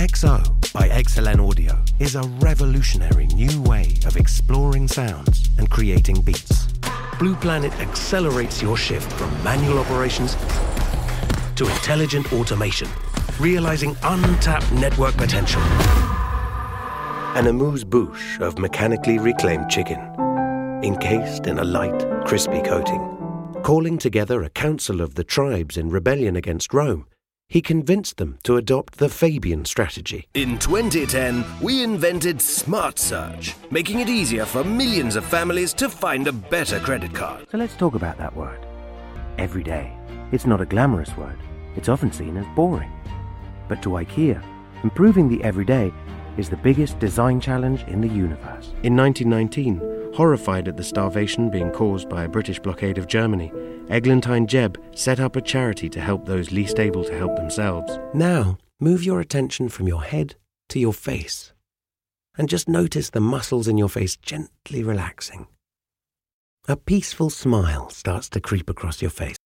XO by XLN Audio is a revolutionary new way of exploring sounds and creating beats. Blue Planet accelerates your shift from manual operations to intelligent automation, realizing untapped network potential. An amuse-bouche of mechanically reclaimed chicken, encased in a light, crispy coating. Calling together a council of the tribes in rebellion against Rome, he convinced them to adopt the Fabian strategy. In 2010, we invented Smart Search, making it easier for millions of families to find a better credit card. So let's talk about that word. Every day. It's not a glamorous word. It's often seen as boring. But to IKEA, improving the everyday is the biggest design challenge in the universe. In 1919, horrified at the starvation being caused by a British blockade of Germany, Eglantine Jebb set up a charity to help those least able to help themselves. Now, move your attention from your head to your face, and just notice the muscles in your face gently relaxing. A peaceful smile starts to creep across your face.